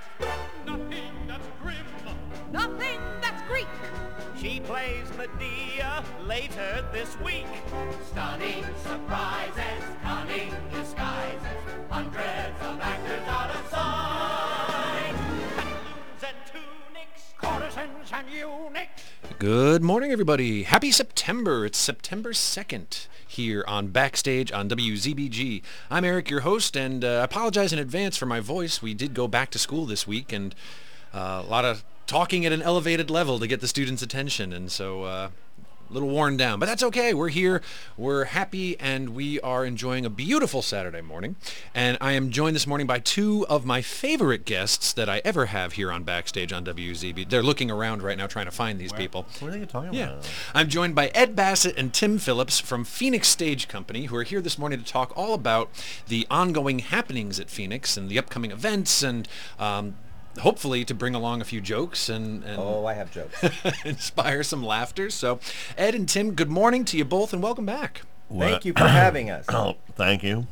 nothing that's grim, Nothing that's Greek. She plays Medea later this week. Stunning surprises, cunning disguises, hundreds of actors out of sight. Pantaloons and tunics, courtesans and eunuchs. Good morning, everybody. Happy September. It's September 2nd here on Backstage on WZBG. I'm Eric, your host, and I apologize in advance for my voice. We did go back to school this week, and a lot of talking at an elevated level to get the students' attention, and so a little worn down. But that's okay. We're here. We're happy, and we are enjoying a beautiful Saturday morning. And I am joined this morning by two of my favorite guests that I ever have here on Backstage on WZB. They're looking around right now trying to find these people. What are you talking Yeah. about? I'm joined by Ed Bassett and Tim Phillips from Phoenix Stage Company, who are here this morning to talk all about the ongoing happenings at Phoenix and the upcoming events, and hopefully to bring along a few jokes and Oh, I have jokes. inspire some laughter. So, Ed and Tim, good morning to you both, and welcome back. Thank you for having us. Oh, thank you.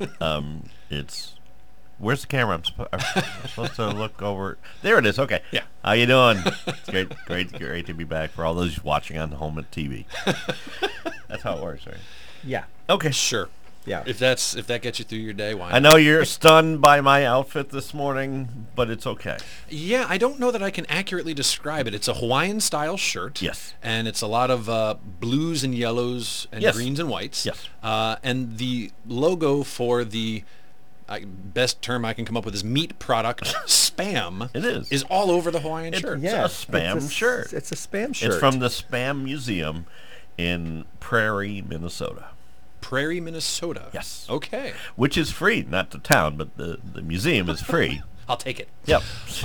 Where's the camera? I'm supposed to look over. There it is. Okay. Yeah. How you doing? It's great to be back for all those watching on home at TV. That's how it works, right? Yeah. Okay. Sure. Yeah. If that gets you through your day, why not? I know you're stunned by my outfit this morning, but it's okay. Yeah, I don't know that I can accurately describe it. It's a Hawaiian-style shirt. Yes. And it's a lot of blues and yellows and Yes. greens and whites. Yes. And the logo for the best term I can come up with is meat product, Spam. It is. Is all over the Hawaiian shirt. Yeah. a Spam shirt. It's a Spam shirt. It's from the Spam Museum in Prairie, Minnesota. Prairie, Minnesota. Yes. Okay. Which is free, not the town, but the museum is free. I'll take it. Yep.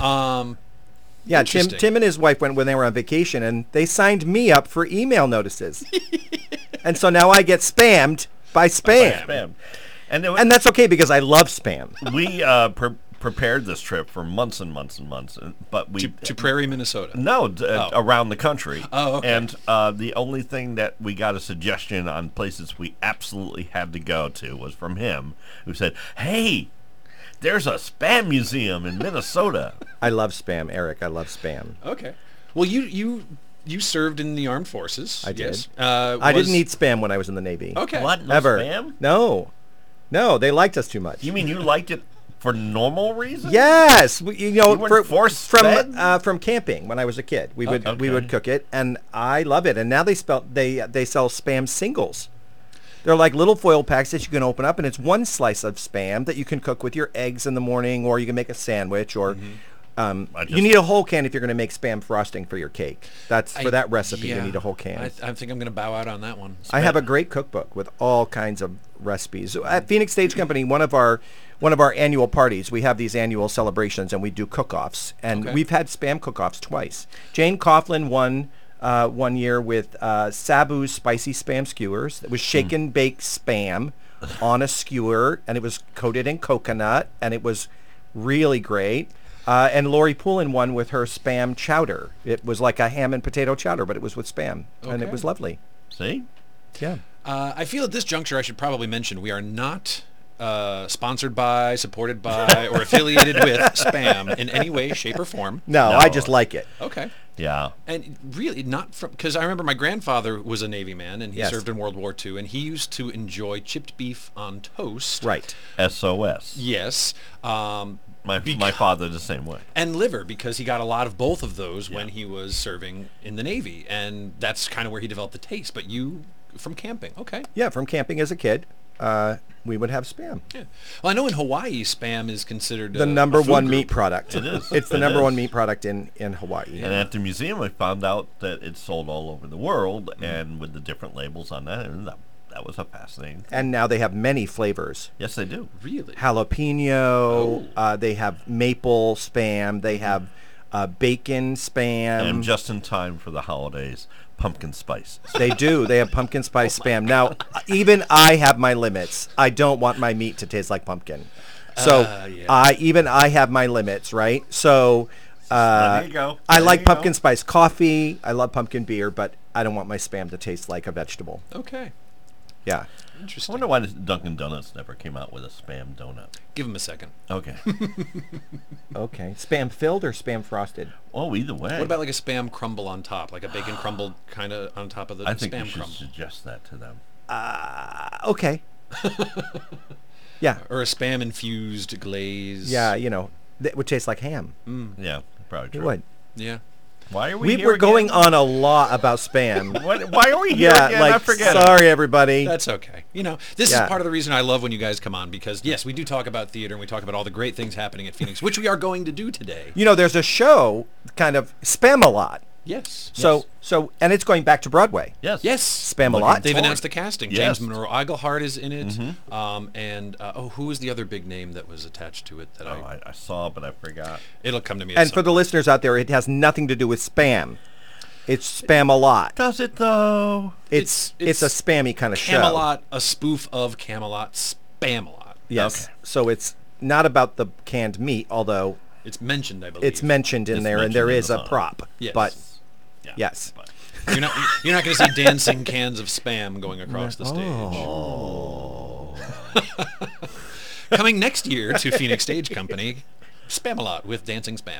Yeah, Interesting. Tim and his wife went when they were on vacation, and they signed me up for email notices. And so now I get spammed by spam. Spam. And, And that's okay because I love spam. we prepared this trip for months and months and months, but we To Prairie, Minnesota. no Oh. around the country. Oh, okay. And the only thing that we got a suggestion on places we absolutely had to go to was from him, who said, "Hey, there's a Spam museum in Minnesota." I love spam, Eric. I love spam. Okay. Well, you served in the armed forces. I did. Yes. I didn't eat spam when I was in the Navy. Okay. What? No Ever. Spam? No, they liked us too much. You mean you liked it for normal reasons? Yes, You weren't forced fed? from camping when I was a kid. We would okay. cook it, and I love it. And now they sell spam singles. They're like little foil packs that you can open up, and it's one slice of spam that you can cook with your eggs in the morning, or you can make a sandwich, or you need a whole can if you're going to make spam frosting for your cake. For that recipe, you need a whole can. I think I'm going to bow out on that one. I have a great cookbook with all kinds of recipes. At Phoenix Stage Company, one of our annual parties, we have these annual celebrations, and we do cook-offs. And Okay. we've had spam cook-offs twice. Jane Coughlin won one year with Sabu's spicy spam skewers. It was shaken baked spam on a skewer, and it was coated in coconut, and it was really great. And Lori Poulin won with her spam chowder. It was like a ham and potato chowder, but it was with spam, and it Okay. was lovely. See? Yeah. I feel at this juncture I should probably mention we are not sponsored by, supported by, or affiliated with Spam in any way, shape, or form. No, No. I just like it. Okay. Yeah. And really not from, because I remember my grandfather was a Navy man, and he Yes. served in World War II, and he used to enjoy chipped beef on toast. Right. SOS. Yes. My father the same way. And liver, because he got a lot of both of those when Yeah. he was serving in the Navy, and that's kind of where he developed the taste. But you, from camping, okay. Yeah, from camping as a kid, we would have spam. Yeah. Well, I know in Hawaii, Spam is considered The number a food one group. meat product. It is. It's the It number is. one meat product in Hawaii. And at the museum, I found out that it's sold all over the world, and with the different labels on that, and that was a fascinating thing. And now they have many flavors. Yes, they do. Really? Jalapeno, they have maple spam, they have bacon spam. And just in time for the holidays, pumpkin spice. They do. They have pumpkin spice spam. Now, even I have my limits. I don't want my meat to taste like pumpkin. So yeah. I have my limits, right? So There you go. I There like you go. pumpkin spice coffee. I love pumpkin beer, but I don't want my spam to taste like a vegetable. Okay. Yeah. I Interesting. wonder why Dunkin' Donuts never came out with a spam donut. Give him a second. Okay. Okay. Spam filled or spam frosted? Oh, either way. What about like a spam crumble on top, like a bacon crumble kind of on top of the I think you spam should crumble, suggest that to them. Okay. Yeah. or a spam infused glaze? Yeah, that would taste like ham. Yeah, probably It true. would. Yeah. Why are we We here were going again? on a lot about spam. Why are we here Yeah, again? I like, forget. sorry, everybody. That's okay. This Yeah. is part of the reason I love when you guys come on, because yes, we do talk about theater and we talk about all the great things happening at Phoenix, which we are going to do today. There's a show, kind of Spam-A-Lot. Yes. And it's going back to Broadway. Yes. Yes. Spam-A-Lot. They've forward. announced the casting. Yes. James Monroe Iglehart is in it. And who was the other big name that was attached to it? That Oh, I saw it, but I forgot. it'll come to me. at And some for the point. listeners out there, it has nothing to do with spam. It's Spam-A-Lot. Does it though? It's a it's spammy kind of show. Camelot, a spoof of Camelot, Spam-A-Lot. Yes. Okay. So it's not about the canned meat, although It's mentioned, I believe. it's mentioned in It's there, and mentioned there in is the a song. prop. Yes. But Yeah. yes. But You're not going to see dancing cans of spam going across the stage. Oh. Coming next year to Phoenix Stage Company, Spam-A-Lot with dancing spam.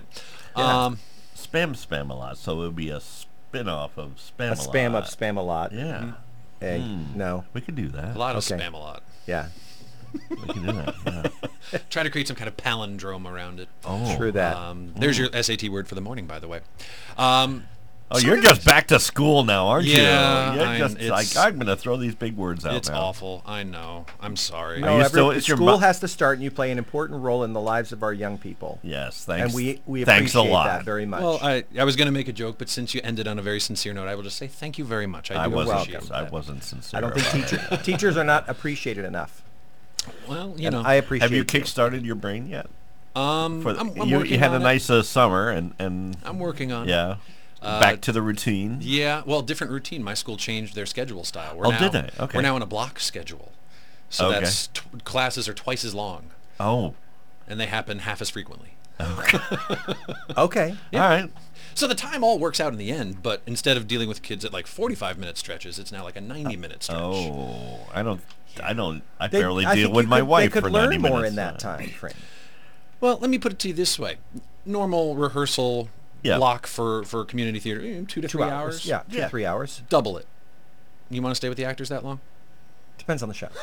spam a lot, so it would be a spin-off of spam A spam of Spam-A-Lot. Yeah. Hey, no. We could do that. A lot of Okay. Spam-A-Lot. Yeah. We can do that. Yeah. Try to create some kind of palindrome around it. Oh. True that. There's your SAT word for the morning, by the way. Oh, you're just back to school now, aren't Yeah, you? You're just it's- like, I'm going to throw these big words out It's now. awful. I know. I'm sorry. No, you still- is your school mo- has to start, and you play an important role in the lives of our young people. Yes, thanks. And we thanks appreciate a lot. that very much. Well, I was going to make a joke, but since you ended on a very sincere note, I will just say thank you very much. I do appreciate wasn't. that. I wasn't sincere. I don't think about it. teachers are not appreciated enough. Well, And I appreciate Have you it. kick-started your brain yet? I'm you working had on a it. nice summer, and I'm working on it. yeah, back to the routine. Yeah, well, different routine. My school changed their schedule style. We're Oh, now, did they? Okay. We're now on a block schedule. So Okay. that's classes are twice as long, Oh, and they happen half as frequently. Okay. all right. So the time all works out in the end, but instead of dealing with kids at like 45-minute stretches, it's now like a 90-minute stretch. Oh, I They- barely I deal think with you my could- wife They could for learn 90 more minutes. in that time frame. Well, let me put it to you this way. Normal rehearsal Yeah. block for community theater, 2 to 3 hours. Yeah, 2 Yeah. to 3 hours. Double it. You want to stay with the actors that long? Depends on the show.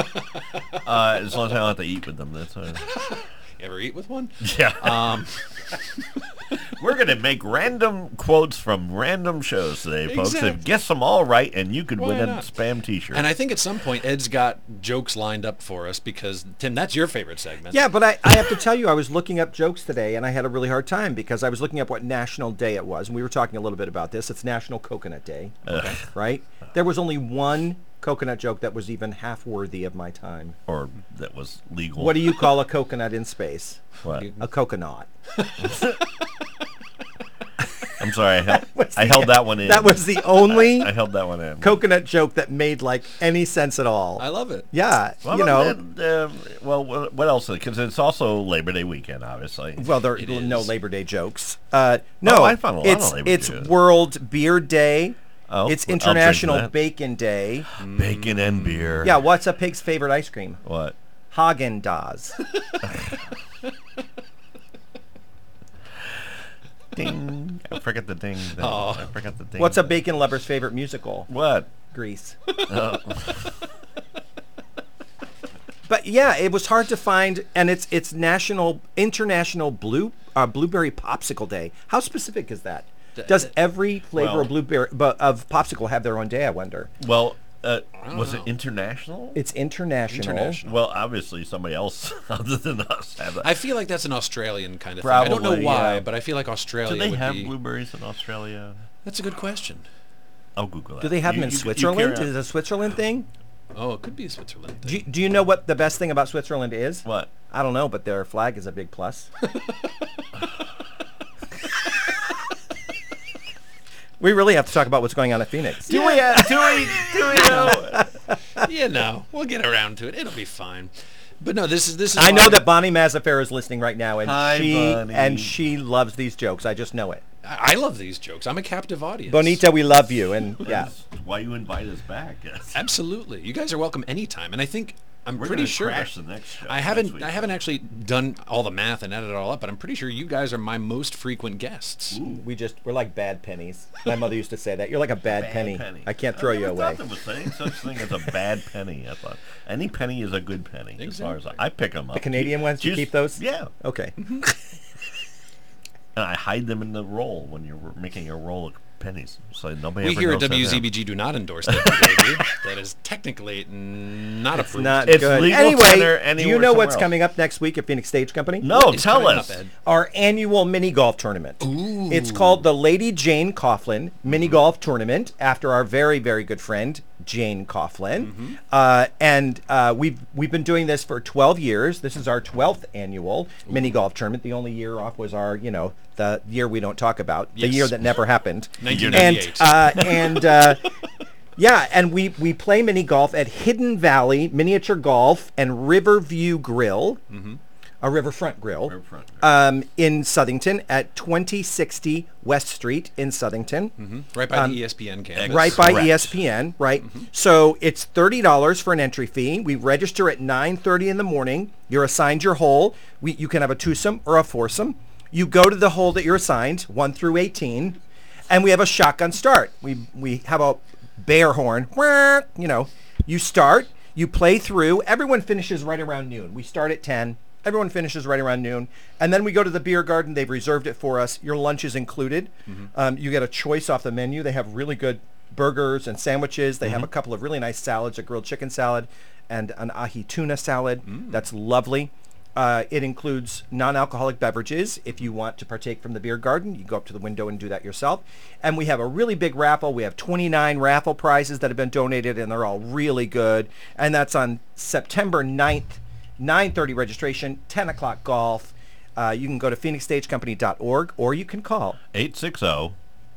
As long as I don't have to eat with them, that's You ever eat with one? yeah. We're gonna make random quotes from random shows today, folks. Exactly. Guess them all right, and you could Why win a not? spam T-shirt. And I think at some point Ed's got jokes lined up for us because, Tim, that's your favorite segment. Yeah, but I have to tell you, I was looking up jokes today, and I had a really hard time because I was looking up what national day it was, and we were talking a little bit about this. It's National Coconut Day, right? There was only one coconut joke that was even half worthy of my time. or that was legal. What do you call a coconut in space? What? A coconut. I'm sorry, I held that one in. That was the only I held that one in. coconut joke that made like any sense at all. I love it. Yeah, Well, you know. what else? Because it's also Labor Day weekend, obviously. Well, there It are no is. Labor Day jokes. No, I found a lot of it's Labor it's Day. World Beer Day. Oh, It's I'll drink International that. Bacon Day. Bacon and beer. Yeah, what's a pig's favorite ice cream? What? Haagen-Dazs. Ding. I forgot the ding. Thing. Oh. I forgot the ding. What's a bacon lover's favorite musical? What? Grease. But yeah, it was hard to find, and it's International Blueberry Popsicle Day. How specific is that? Does every flavor Well- of blueberry of popsicle have their own day? I wonder. Well, was know. it international? It's international. Well, obviously somebody else other than us have it. I feel like that's an Australian kind of thing. I don't know Probably, why, yeah. but I feel like Australia Do they would have be... blueberries in Australia? That's a good question. I'll Google that. Do they have them in You Switzerland? carry Is on. it a Switzerland thing? Oh, it could be a Switzerland thing. Do you know what the best thing about Switzerland is? What? I don't know, but their flag is a big plus. We really have to talk about what's going on at Phoenix. Do we know? You know, we'll get around to it. It'll be fine. But no, this is. I know why- that Bonnie Mazzafer is listening right now, and Hi, Bonnie. she loves these jokes. I just know it. I love these jokes. I'm a captive audience. Bonita, we love you, and yeah. That's why you invite us back. Yes. Absolutely. You guys are welcome anytime. And I think I'm We're pretty gonna sure crash the next show. I next haven't week. I haven't actually done all the math and added it all up, but I'm pretty sure you guys are my most frequent guests. We're like bad pennies. My mother used to say that. You're like a bad penny. I can't throw you away. I never thought there was any such thing as a bad penny. I thought any penny is a good penny. As far as I pick them up. The Canadian ones, you keep those? Yeah. Okay. And I hide them in the roll when you're making a roll of pennies, so nobody We ever here at knows they're them. WZBG do not endorse that behavior. That is technically not approved. Not It's good. legal Anyway, tender do anywhere you know what's somewhere else. coming up next week at Phoenix Stage Company? No, What is tell coming us. up, Ed? Our annual mini golf tournament. It's called the Lady Jane Coughlin Mini Golf Tournament after our very, very good friend Jane Coughlin. And we've been doing this for 12 years. This is our 12th annual mini golf tournament. The only year off was our, the year we don't talk about, the Yes. year that never happened. 1998. Yeah, and we play mini golf at Hidden Valley Miniature Golf and Riverview Grill, a Riverfront Grill, in Southington at 2060 West Street in Southington, Right by the ESPN campus. right by Correct. ESPN, right? So it's $30 for an entry fee. We register at 9:30 in the morning. You're assigned your hole. You can have a twosome or a foursome. You go to the hole that you're assigned, 1 through 18, and we have a shotgun start. We have a bear horn. You start, you play through. Everyone finishes right around noon. We start at 10. Everyone finishes right around noon. And then we go to the beer garden. They've reserved it for us. Your lunch is included. You get a choice off the menu. They have really good burgers and sandwiches. They have a couple of really nice salads, a grilled chicken salad and an ahi tuna salad. That's lovely. It includes non-alcoholic beverages. If you want to partake from the beer garden, you go up to the window and do that yourself. And we have a really big raffle. We have 29 raffle prizes that have been donated, and they're all really good. And that's on September 9th, 9:30 registration, 10 o'clock golf. You can go to phoenixstagecompany.org, or you can call 860.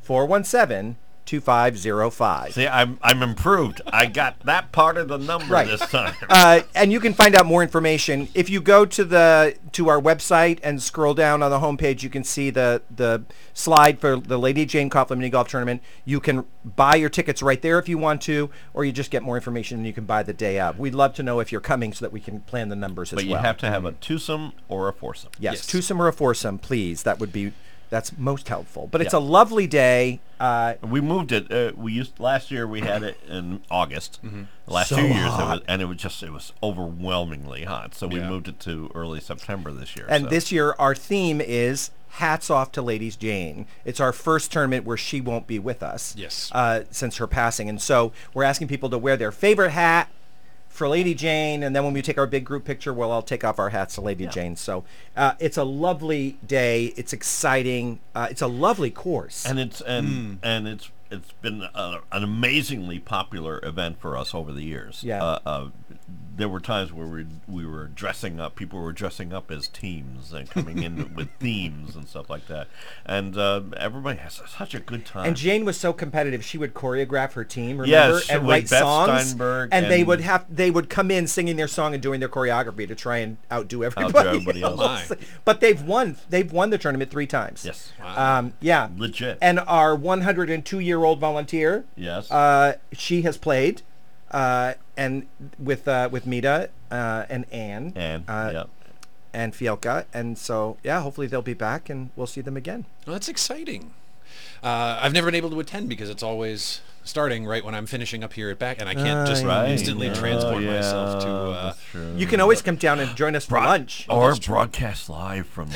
417-2505. See, I'm improved. I got that part of the number Right. this time. And you can find out more information if you go to our website and scroll down on the homepage. You can see the slide for the Lady Jane Coughlin Mini Golf Tournament. You can buy your tickets right there if you want to, or you just get more information and you can buy the day of. We'd love to know if you're coming so that we can plan the numbers as But you well. have to have a twosome or a foursome. Yes, Yes. twosome or a foursome, please. That's most helpful. But it's Yeah. a lovely day. We moved it. Last year we had it in August. The last So 2 years hot. it was overwhelmingly hot. So we Yeah. moved it to early September this year. And so. this year, our theme is hats off to Ladies Jane. It's our first tournament where she won't be with us. Yes. Since her passing. And so we're asking people to wear their favorite hat for Lady Jane. And then when we take our big group picture, we'll all take off our hats to Lady Jane. So it's a lovely day. It's exciting. It's a lovely course. And it's been an amazingly popular event for us over the years. Yeah. There were times where we were dressing up. People were dressing up as teams and coming in with themes and stuff like that. And everybody has such a good time. And Jane was so competitive; she would choreograph her team, remember, Yes, and with write Beth songs. Steinberg and they and- would come in singing their song and doing their choreography to try and outdo everybody, everybody else. else. My. But they've won the tournament 3 times. Yes. Yeah. Legit. And our 102-year-old volunteer, Yes. she has played, and with Mita and Anne, Yep. and Fielka, and so hopefully they'll be back and we'll see them again. Well, that's exciting. I've never been able to attend because it's always starting right when I'm finishing up here at back, and I can't just Right. instantly transport myself to. That's true. You can always come down and join us for lunch. Or broadcast live from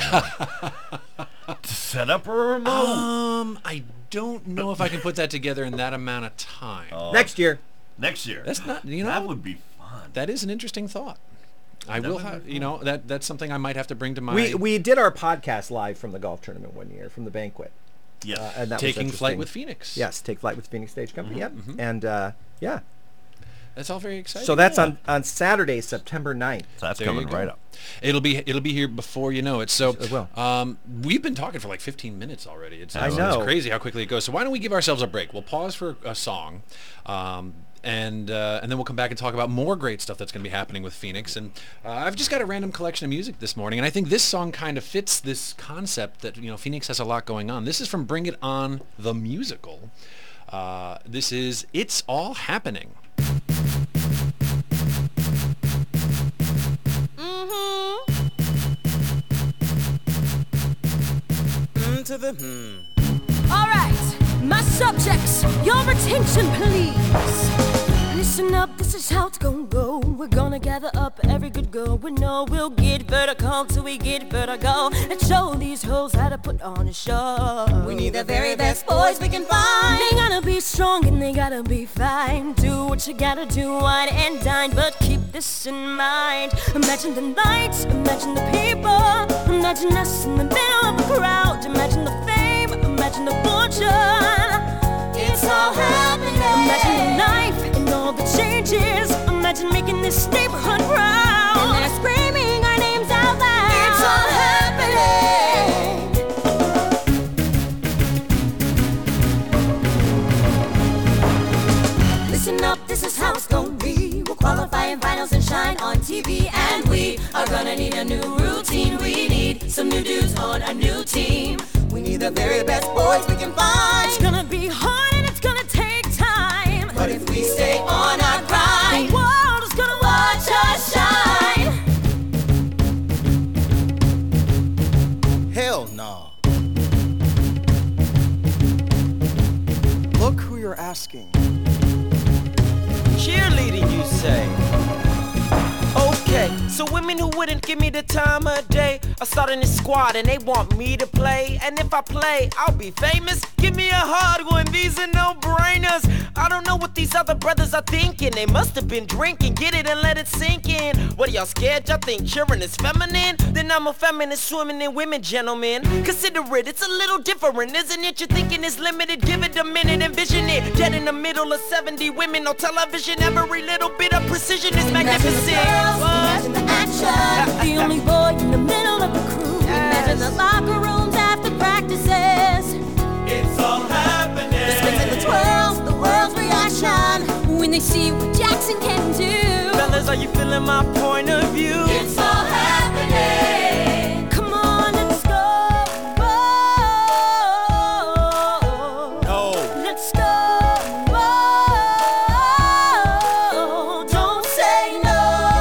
to set up a remote. I don't know if I can put that together in that amount of time. Next year. Next year. That's not, That would be fun. that is an interesting thought. I will would have, be fun. that's something I might have to bring to my We did our podcast live from the golf tournament one year, from the banquet. Yes. And that was Taking Flight interesting. with Phoenix. Yes, Take Flight with Phoenix Stage Company. Yep. And yeah. That's all very exciting. So that's on Saturday, September 9th. So that's There coming you go. right up. It'll be here before you know it. So It will. we've been talking for like 15 minutes already. It's I know. It's crazy how quickly it goes. So why don't we give ourselves a break? We'll pause for a song, And then we'll come back and talk about more great stuff that's going to be happening with Phoenix. And I've just got a random collection of music this morning, and I think this song kind of fits this concept that, Phoenix has a lot going on. This is from Bring It On, the musical. This is It's All Happening. All right, my subjects, your attention, please. Listen up, this is how it's gonna go. We're gonna gather up every good girl we know. We'll get vertical till we get vertigo. Let's show these hoes how to put on a show. We need the very best boys we can find. They gotta be strong and they gotta be fine. Do what you gotta do, wine and dine. But keep this in mind. Imagine the lights, imagine the people. Imagine us in the middle of a crowd. Imagine the fame, imagine the fortune. It's all happening. Imagine the knife and all the changes. Imagine making this neighborhood proud. And they're screaming our names out loud. It's all happening. Listen up, this is how it's gonna be. We'll qualify in finals and shine on TV. And we are gonna need a new routine. We need some new dudes on a new team. We need the very best boys we can find. It's gonna be hard and it's gonna take time. But if we stay on our grind, the world is gonna watch us shine. Hell no. Look who you're asking. Cheerleading, you say? Okay, so women who wouldn't give me the time of day are starting this squad and they want me to play. And if I play, I'll be famous. Give me a hard one, these are no-brainers. I don't know what these other brothers are thinking. They must have been drinking, get it and let it sink in. What are y'all scared? Y'all think cheering is feminine? Then I'm a feminist swimming in women, gentlemen. Consider it, it's a little different, isn't it? You're thinking it's limited, give it a minute, envision it. Dead in the middle of 70 women on television. Every little bit of precision is magnificent. imagine the action. The only boy in the middle of the crew. Imagine the locker rooms after practices. It's all happening. The spins and the twirls, the world's reaction. When they see what Jackson can do. Fellas, are you feeling my point of view? It's all happening. Come on, let's go. No. Let's go. Don't say no.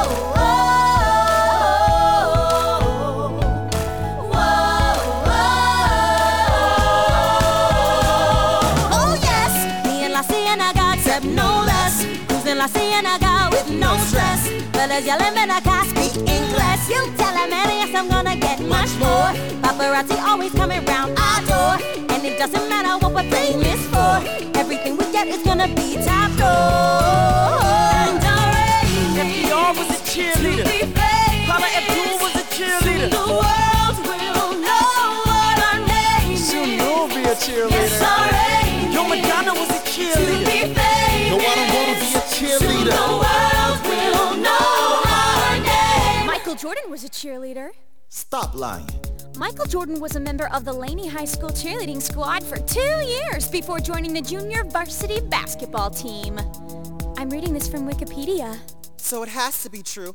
Oh yes, me and La Cienega accept no less. Cruising La Cienega with no stress. Fellas yelling when I can't speak English. You tell them, man, yes, I'm gonna get much more. Paparazzi always coming round our door. And it doesn't matter what we're famous for. Everything we get is gonna be top door. And our aim FDR was a is cheerleader. to be famous. Paula Abdul was a cheerleader. The world will know what our name is. Soon you'll be a cheerleader. Yes, our aim Yo, Madonna was a is to cheerleader. be famous. No, I don't wanna be a Soon cheerleader. the world will know our name. Michael Jordan was a cheerleader. Stop lying. Michael Jordan was a member of the Laney High School cheerleading squad for 2 years before joining the junior varsity basketball team. I'm reading this from Wikipedia. So it has to be true.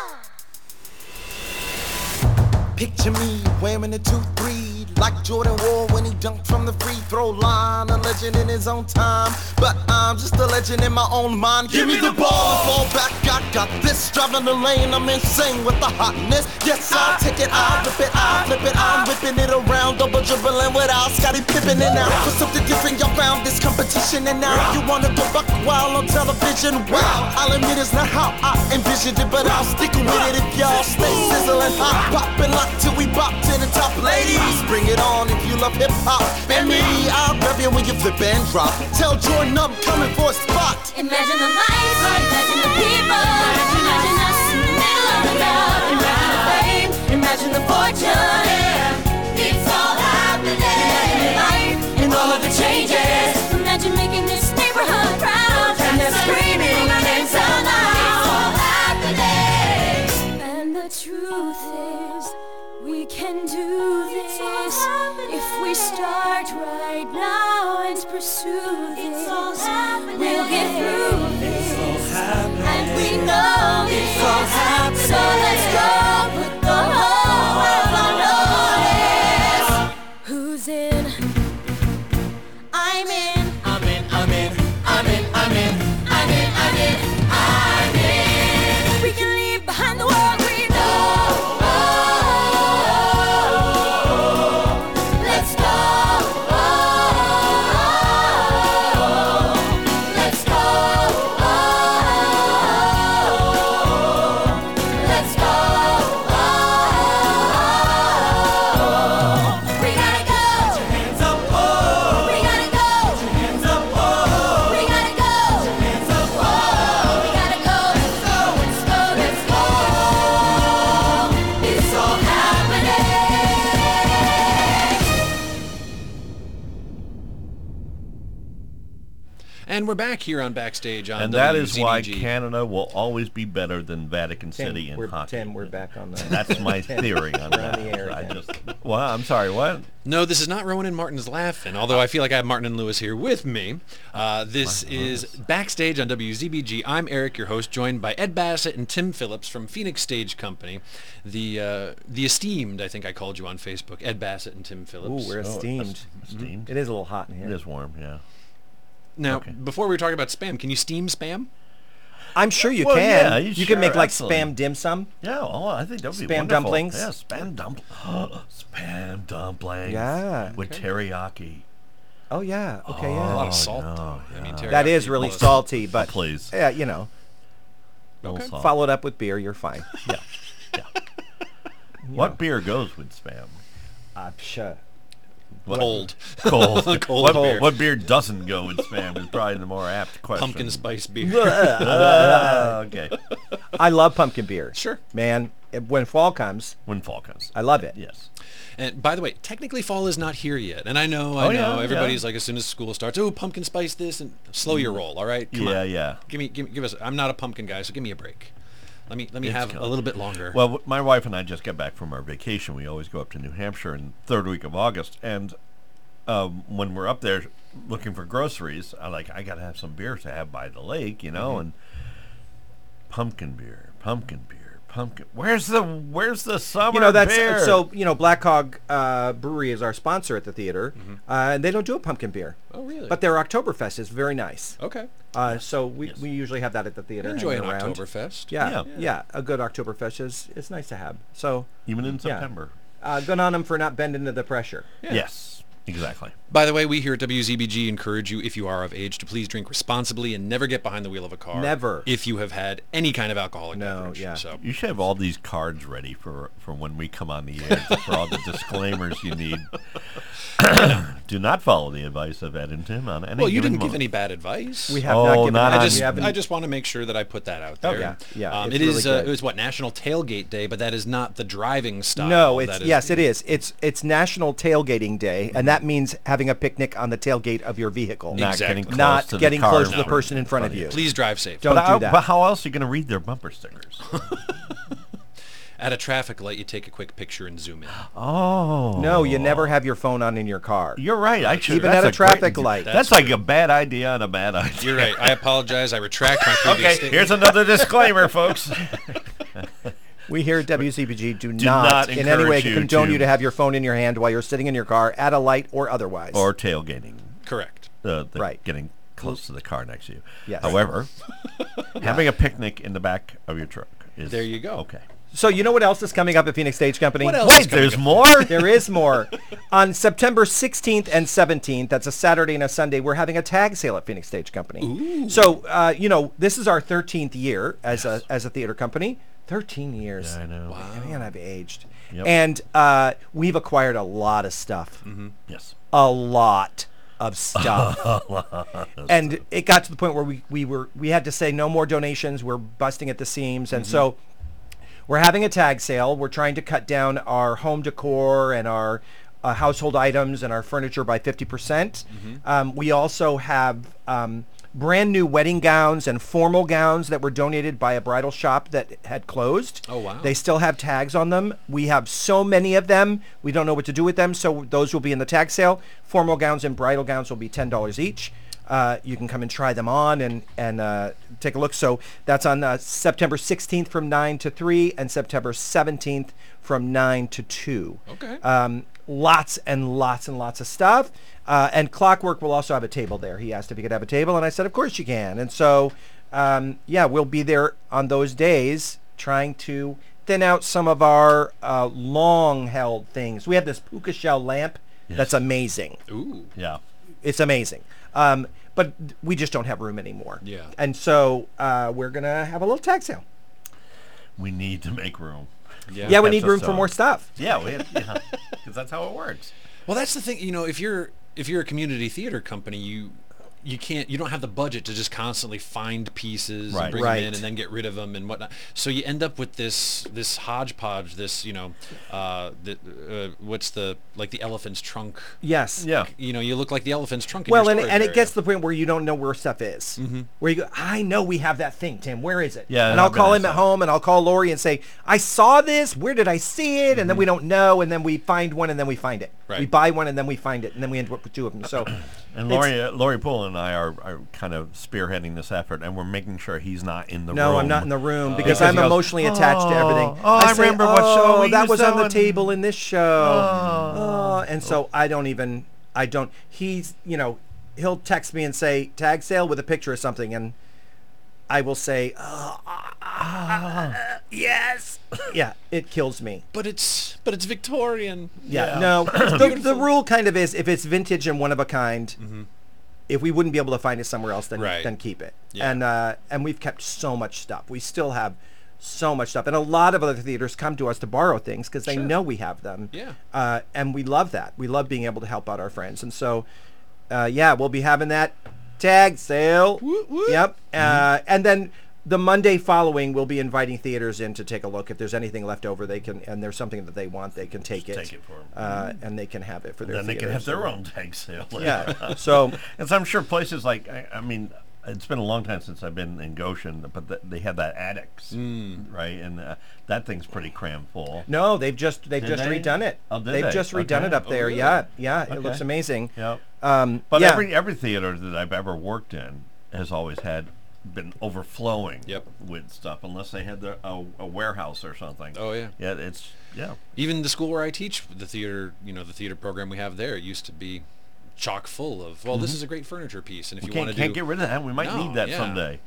Picture me wearing a 2-3 like Jordan wore when he dunked from the free throw line. A legend in his own time, but I'm just a legend in my own mind. Give me the ball and fall back, I got this. Driving the lane, I'm insane with the hotness. Yes, I'll take it, I'll rip it, I'll flip it, I'm whipping it around, double dribbling without Scottie Pippen. And now for something different, y'all found this competition. And now you wanna go buck wild on television. Wow, I'll admit it's not how I envisioned it, but I'll stick with it if y'all stay sizzling hot. Popping lock till we bop to the top. Ladies, bring it on if you love hip-hop. And me, I'll grab you when you flip and drop. Tell Jordan I'm coming for a spot. Imagine the lights, imagine the people. Imagine us in the middle of the crowd. Imagine the fame, imagine the fortune. Yeah, it's all happening. Imagine life and all of the changes. Imagine making this neighborhood proud. And they're screaming our names out loud. It's all happening. And the truth is, we can do this if we start right now and pursue this. It's all happening. We'll get through this. So let's go, put the whole world on notice. Who's in? I'm in. I'm in, I'm in, I'm in, I'm in, I'm in, I'm in, I'm in. We can leave behind the world we know. Let's go. Let's go. Let's go. We gotta go. Hands up, oh, We gotta go. hands up, oh, We gotta go. hands up, oh. We gotta go. Let's go. Let's go. It's all happening. And we're back here on Backstage on And that is why WZBG. Canada will always be better than Vatican City in hockey. Tim, we're back on the... That's my theory on We're on that. the air I again. just, well, I'm sorry, what? No, this is not Rowan and Martin's laughing, although I feel like I have Martin and Lewis here with me. This is Backstage on WZBG. I'm Eric, your host, joined by Ed Bassett and Tim Phillips from Phoenix Stage Company. The esteemed, I think I called you on Facebook, Ed Bassett and Tim Ooh, Phillips. we're esteemed. Steamed? It is a little hot in It here. is warm, yeah. Now, Okay. before we were talking about spam, can you steam spam? I'm sure you Well, can. yeah, you sure, can make like absolutely. spam dim sum. Yeah, oh, I think that would be Spam wonderful. dumplings? Yeah, spam dumplings. Spam dumplings. Yeah. With teriyaki. Oh yeah. Okay. A Yeah. lot of salt, no, though. I mean, That is teriyaki really plus- salty, but Please. yeah, you know, No salt. follow it up with beer, you're fine. Yeah. What beer goes with spam? Sure. Cold. Cold. Cold beer. What beer doesn't go with spam is probably the more apt question. Pumpkin spice beer. Okay. I love pumpkin beer. Sure. Man, when fall comes, When fall comes. I love it. Yes. And by the way, technically fall is not here yet. And I know, Oh, yeah, everybody's yeah. like, as soon as school starts, oh, pumpkin spice this, and slow your roll, all right? Come Yeah, on. yeah. Give us. I'm not a pumpkin guy, so give me a break. Let me have a little bit longer. Well, my wife and I just got back from our vacation. We always go up to New Hampshire in the third week of August, and when we're up there looking for groceries, I got to have some beer to have by the lake, you know, and pumpkin beer. Where's the summer You know, that's beer? so. You know, Black Hog Brewery is our sponsor at the theater, and they don't do a pumpkin beer. Oh, really? But their Oktoberfest is very nice. Okay. So we usually have that at the theater. Enjoy an hanging around. Oktoberfest. Yeah. A good Oktoberfest is nice to have. So Even in yeah. September. Good on them for not bending to the pressure. Yes, exactly. By the way, we here at WZBG encourage you, if you are of age, to please drink responsibly and never get behind the wheel of a car. Never. If you have had any kind of alcoholic No, beverage. yeah. So You should have all these cards ready for when we come on the air for all the disclaimers you need. Do not follow the advice of Ed and Tim on any well, you given didn't give moment. any bad advice. We have Oh, not given. not it- on- we haven't- I just want to make sure that I put that out there. yeah, It it's is. really good. It was what, National Tailgate Day, but that is not the driving style. No, it's That is- yes, it is. It's National Tailgating Day, and that means having a picnic on the tailgate of your vehicle, Not Exactly. getting close not to getting the car close to in the front- person in front of you. Please drive safe. Don't do that. But how else are you going to read their bumper stickers? At a traffic light, you take a quick picture and zoom in. Oh. No, you never have your phone on in your car. You're right. I should. Even that's at a great- traffic light. That's like a bad idea and a bad idea. You're right. I apologize. I retract my previous Okay, statement. here's another disclaimer, folks. We here at WCBG do not not in any way encourage you condone to- you to have your phone in your hand while you're sitting in your car at a light or otherwise. Or tailgating. Correct. Right. Getting close to the car next to you. Yes. However, having a picnic in the back of your truck is... There you go. Okay. So you know what else is coming up at Phoenix Stage Company? What else? Wait, there's more? There is more. On September 16th and 17th, that's a Saturday and a Sunday, we're having a tag sale at Phoenix Stage Company. Ooh. So, you know, this is our 13th year as a theater company. 13 years. Yeah, I know. Wow. Man, I've aged. Yep. And we've acquired a lot of stuff. Yes. A lot of stuff. And it got to the point where we had to say no more donations. We're busting at the seams. And so we're having a tag sale. We're trying to cut down our home decor and our household items and our furniture by 50%. We also have brand new wedding gowns and formal gowns that were donated by a bridal shop that had closed. Oh, wow. They still have tags on them. We have so many of them. We don't know what to do with them, so those will be in the tag sale. Formal gowns and bridal gowns will be $10 each. you can come and try them on and take a look. So that's on September 16th from 9 to 3 and September 17th from 9 to 2. Okay. Lots and lots and lots of stuff. And Clockwork will also have a table there. He asked if he could have a table, and I said, of course you can. And so, we'll be there on those days trying to thin out some of our long-held things. We have this puka shell lamp that's amazing. Ooh. Yeah. It's amazing. But we just don't have room anymore. Yeah. And so we're going to have a little tag sale. We need to make room. Yeah, we need That's room us, for more stuff. Yeah, because that's how it works. Well, that's the thing. If you're a community theater company, you don't have the budget to just constantly find pieces and bring them in and then get rid of them and whatnot. So you end up with this hodgepodge, this, what's the elephant's trunk. Yes. Yeah. You look like the elephant's trunk in Well, your and storage it area. gets to the point where you don't know where stuff is. Mm-hmm. Where you go, I know we have that thing, Tim. Where is it? Yeah, and I'll I've call been him at at home, and I'll call Lori and say, I saw this. Where did I see it? And then we don't know, and then we find one, and then we find it. Right. We buy one, and then we find it, and then we end up with two of them. So, And Lori Poole and I are kind of spearheading this effort, and we're making sure he's not in the room. no, I'm not in the room because Because I'm he goes, emotionally attached to everything. I say, remember what show we that used was to on the and- table in this show. And so he's, he'll text me and say, tag sale with a picture of something, and I will say, yes. Yeah, it kills me. But it's Victorian. Yeah. No, the rule kind of is if it's vintage and one of a kind, if we wouldn't be able to find it somewhere else, then keep it. Yeah. And we've kept so much stuff. We still have so much stuff. And a lot of other theaters come to us to borrow things because they know we have them. Yeah. And we love that. We love being able to help out our friends. And so, we'll be having that tag sale. Woo, woo. Yep. And then the Monday following, we'll be inviting theaters in to take a look. If there's anything left over, they can, and there's something that they want, they can take it. Take it for them. And they can have it for their Then they can theaters. have their own tag sale. Yeah. So, And so I'm sure places like, I mean, it's been a long time since I've been in Goshen, but they have that attics, right? And that thing's pretty cram full. no, they've just they? redone it. Oh, did they've they? just redone Okay. it up there. really? Yeah. It Okay. looks amazing. Yeah. But Every theater that I've ever worked in has always been overflowing with stuff, unless they had a warehouse or something. Oh, yeah. Yeah. Even the school where I teach the theater, the theater program we have there, it used to be chock full of, this is a great furniture piece, and if We you want to can't get rid of that. We might No, need that yeah. someday.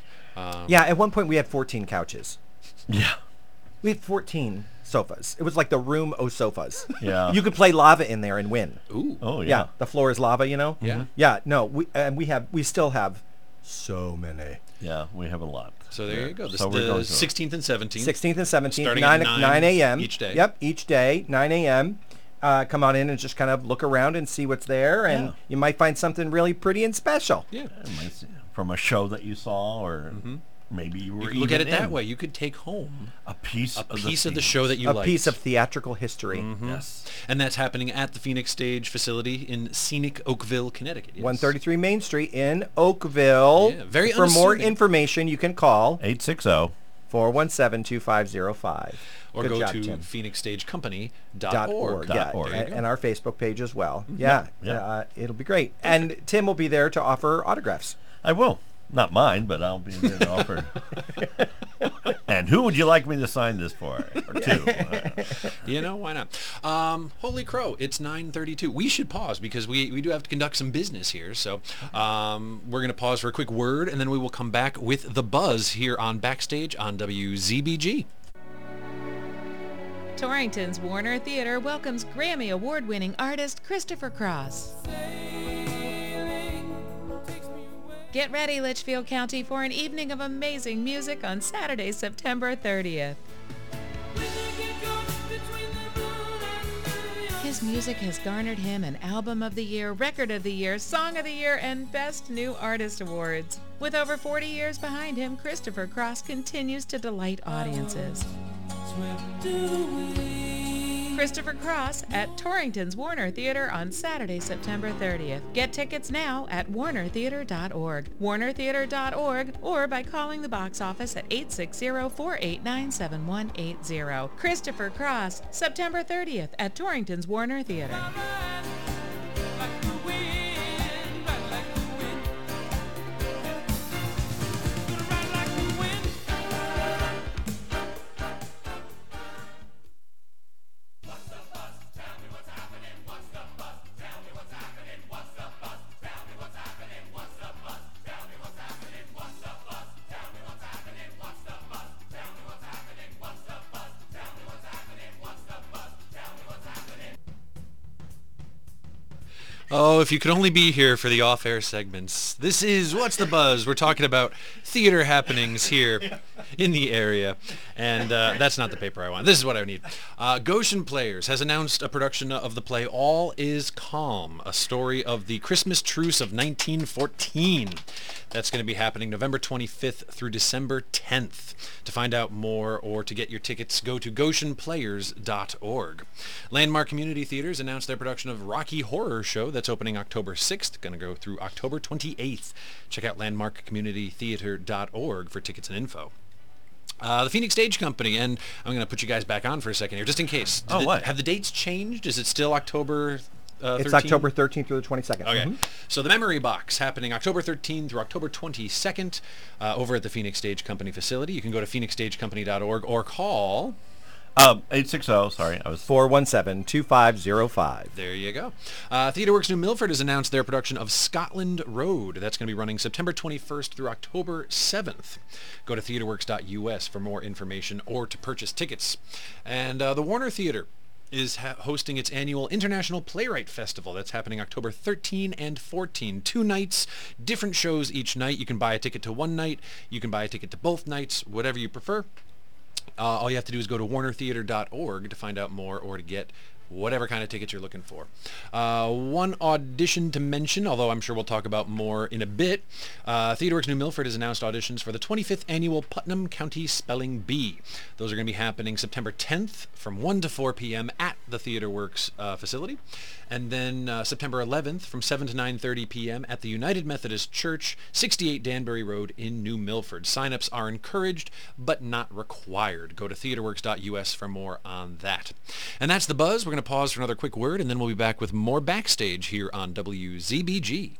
at one point we had 14 couches. Yeah. We had 14 sofas. It was like the room o' sofas. Yeah. You could play lava in there and win. Ooh. Oh, Yeah, yeah. the floor is lava, Yeah. Yeah, no, we still have so many. Yeah, we have a lot. So there you go. So we're The going to 16th and 17th. 16th and 17th, Starting at 9 a.m. each day. Yep, each day, 9 a.m. Come on in and just kind of look around and see what's there, and Yeah. you might find something really pretty and special. Yeah. From a show that you saw, or maybe you were You could look at it even that in. way. You could take home A piece a piece of the show that you A liked. piece of theatrical history. Yes. And that's happening at the Phoenix Stage facility in scenic Oakville, Connecticut. Yes. 133 Main Street in Oakville. Yeah, very For more unassuming. information, you can call 860. 417-2505. Or Good go job, to Tim. phoenixstagecompany.org. Yeah, .org. There you go. and our Facebook page as well. Yeah, Yeah. it'll be great. And Tim will be there to offer autographs. I will. Not mine, but I'll be there to offer. And who would you like me to sign this for? Or to? Why not? Holy crow, it's 9:32. We should pause because we do have to conduct some business here. So we're going to pause for a quick word, and then we will come back with The Buzz here on Backstage on WZBG. Torrington's Warner Theater welcomes Grammy Award-winning artist Christopher Cross. Get ready, Litchfield County, for an evening of amazing music on Saturday, September 30th. His music has garnered him an Album of the Year, Record of the Year, Song of the Year, and Best New Artist awards. With over 40 years behind him, Christopher Cross continues to delight audiences. Christopher Cross at Torrington's Warner Theater on Saturday, September 30th. Get tickets now at warnertheater.org, warnertheater.org, or by calling the box office at 860-489-7180. Christopher Cross, September 30th at Torrington's Warner Theater. Oh, if you could only be here for the off-air segments. This is What's the Buzz? We're talking about theater happenings here in the area. And that's not the paper I want. This is what I need. Goshen Players has announced a production of the play All Is Calm, a story of the Christmas truce of 1914. That's going to be happening November 25th through December 10th. To find out more or to get your tickets, go to goshenplayers.org. Landmark Community Theaters announced their production of Rocky Horror Show that's opening October 6th, going to go through October 28th. Check out landmarkcommunitytheater.org for tickets and info. The Phoenix Stage Company, and I'm going to put you guys back on for a second here, just in case. What? Have the dates changed? Is it still October 13th? It's October 13th through the 22nd. Okay. So the Memory Box happening October 13th through October 22nd over at the Phoenix Stage Company facility. You can go to phoenixstagecompany.org or call 860, sorry, I was 417-2505. There you go. TheatreWorks New Milford has announced their production of Scotland Road. That's going to be running September 21st through October 7th. Go to theatreworks.us for more information or to purchase tickets. And the Warner Theater is hosting its annual International Playwright Festival. That's happening October 13 and 14. 2 nights, different shows each night. You can buy a ticket to one night. You can buy a ticket to both nights, whatever you prefer. All you have to do is go to warnertheater.org to find out more or to get whatever kind of tickets you're looking for. One audition to mention, although I'm sure we'll talk about more in a bit. TheatreWorks New Milford has announced auditions for the 25th Annual Putnam County Spelling Bee. Those are going to be happening September 10th from 1 to 4 p.m. at the TheatreWorks facility. And then September 11th from 7 to 9:30 p.m. at the United Methodist Church, 68 Danbury Road in New Milford. Sign-ups are encouraged, but not required. Go to theatreworks.us for more on that. And that's The Buzz. We're going to pause for another quick word, and then we'll be back with more Backstage here on WZBG.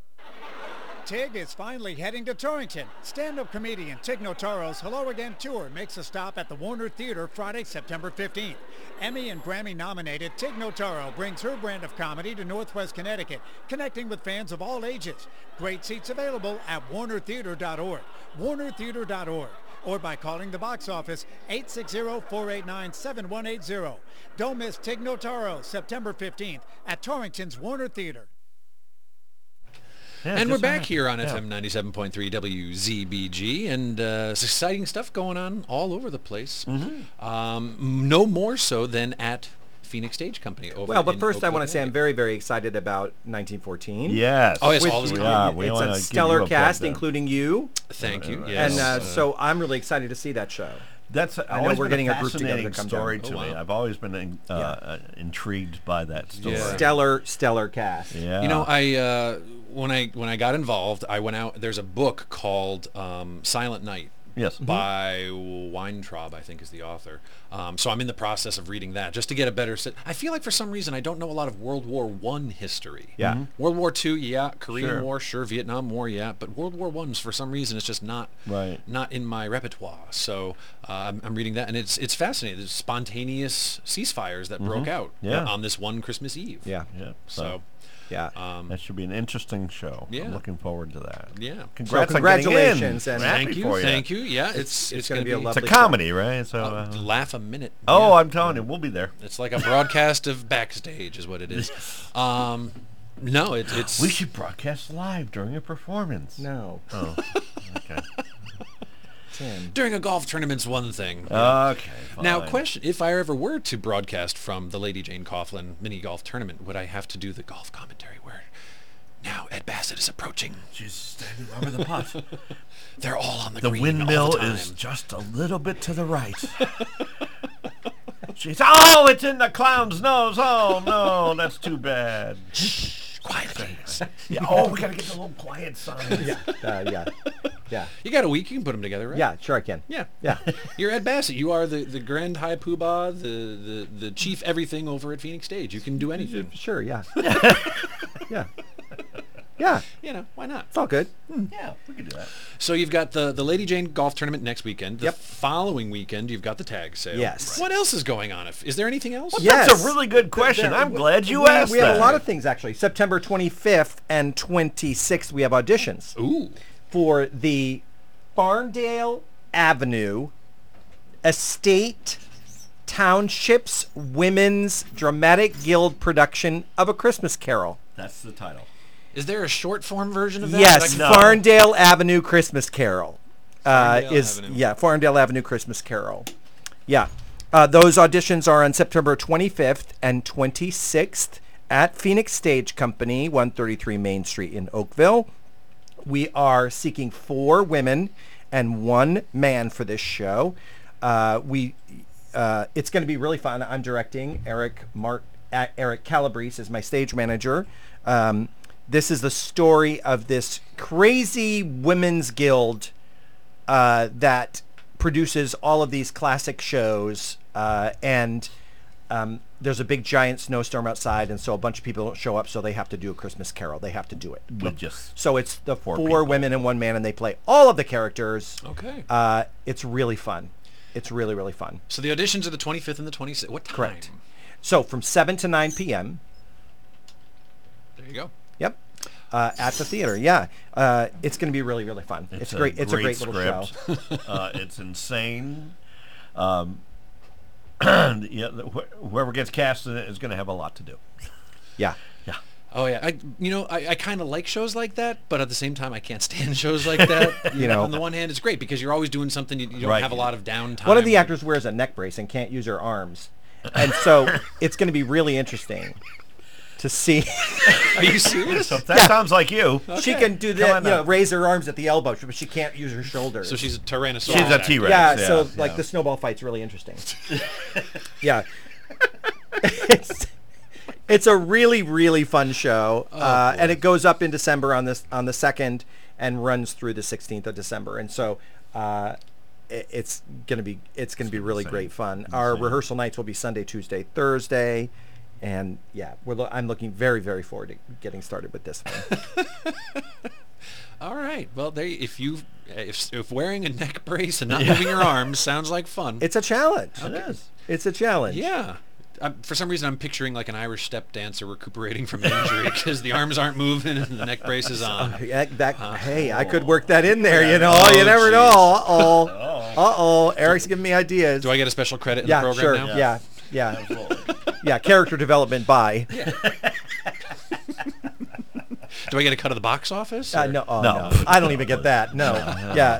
Tig is finally heading to Torrington. Stand-up comedian Tig Notaro's Hello Again tour makes a stop at the Warner Theater Friday, September 15th. Emmy and Grammy-nominated Tig Notaro brings her brand of comedy to Northwest Connecticut, connecting with fans of all ages. Great seats available at warnertheater.org, warnertheater.org, or by calling the box office 860-489-7180. Don't miss Tig Notaro, September 15th at Torrington's Warner Theater. And we're back here on FM 97.3 WZBG, and there's exciting stuff going on all over the place. No more so than at Phoenix Stage Company. Over But first I I want to say I'm very, very excited about 1914. Yes. Oh, yes, all is calm. It's a stellar cast, including you. Thank you. Yes. And so I'm really excited to see that show. That's I know we're getting a group together to come story down. to me. I've always been intrigued by that story. Stellar cast. Yeah. You know, I when I got involved, I went out. There's a book called Silent Night. Yes. By Weintraub, I think is the author. So I'm in the process of reading that just to get a better set. I feel like for some reason I don't know a lot of World War I history. Yeah. World War II, yeah. Korean War, sure. Vietnam War, yeah. But World War I, for some reason, it's just not in my repertoire. So I'm reading that, and it's fascinating. There's spontaneous ceasefires that broke out on this one Christmas Eve. Yeah. So. Yeah, that should be an interesting show. Yeah. I'm looking forward to that. Yeah, congratulations and thank you. Yeah, it's going to be a lovely. It's a comedy, right? So laugh a minute. Oh, I'm telling you, we'll be there. It's like a broadcast of Backstage, is what it is. No, it's. We should broadcast live during a performance. No. Oh, okay. During a golf tournament's one thing. Okay, fine. Now, question, if I ever were to broadcast from the Lady Jane Coughlin mini golf tournament, would I have to do the golf commentary where now Ed Bassett is approaching? She's standing over the putt. They're all on the green. The windmill all the time. Is just a little bit to the right. It's in the clown's nose. Oh, no, that's too bad. Quiet, please. We got to get the little quiet signs. Yeah. You got a week. You can put them together, right? Yeah, sure I can. Yeah. Yeah. You're Ed Bassett. You are the grand high poobah, the chief everything over at Phoenix Stage. You can do anything. Sure, yeah. Yeah. Yeah. You know, why not? It's all good. Yeah, we can do that. So you've got the Lady Jane golf tournament next weekend. The following weekend, you've got the tag sale. Yes. What else is going on? Is there anything else? Well, that's a really good question. I'm glad you asked that. We have a lot of things, actually. September 25th and 26th, we have auditions. Ooh. For the Farndale Avenue Estate Townships Women's Dramatic Guild production of A Christmas Carol. That's the title. Is there a short form version of that? Yes, No. Farndale Avenue Christmas Carol. Farndale Avenue. Farndale Avenue Christmas Carol. Yeah. Those auditions are on September 25th and 26th at Phoenix Stage Company, 133 Main Street in Oakville. We are seeking 4 women and 1 man for this show. It's going to be really fun. I'm directing. Eric Calabrese is my stage manager. This is the story of this crazy women's guild that produces all of these classic shows, and there's a big giant snowstorm outside, and so a bunch of people don't show up, so they have to do a Christmas Carol. They have to do it. So it's the 4 women and 1 man, and they play all of the characters. Okay. It's really fun. It's really, really fun. So the auditions are the 25th and the 26th. What time? Correct. So from 7 to 9 p.m. There you go. Yep. At the theater. Yeah. It's going to be really, really fun. It's a great little show. It's insane. Whoever gets cast in it is going to have a lot to do. Yeah. Yeah. Oh yeah, I kind of like shows like that, but at the same time, I can't stand shows like that. On the one hand, it's great because you're always doing something. You don't have a lot of downtime. One of the actors wears a neck brace and can't use her arms, and so it's going to be really interesting to see. Are you serious? So that sounds like you. Okay. She can do that, raise her arms at the elbow, but she can't use her shoulders. So she's a Tyrannosaurus. She's a T-Rex. Yeah. So like the snowball fight's really interesting. Yeah. It's a really, really fun show, and it goes up in December on the 2nd and runs through the 16th of December, and so it's gonna be really great fun. Our rehearsal nights will be Sunday, Tuesday, Thursday, and yeah, I'm looking very, very forward to getting started with this one. All right. Well, if wearing a neck brace and not moving your arms sounds like fun, it's a challenge. It is. It's a challenge. Yeah. For some reason, I'm picturing like an Irish step dancer recuperating from an injury because the arms aren't moving and the neck brace is on. Hey, I could work that in there, you never know. Uh-oh. Eric's giving me ideas. Do I get a special credit in the program now? Yeah. Yeah, character development by. Do I get a cut of the box office? No. I don't even get that. No. Yeah.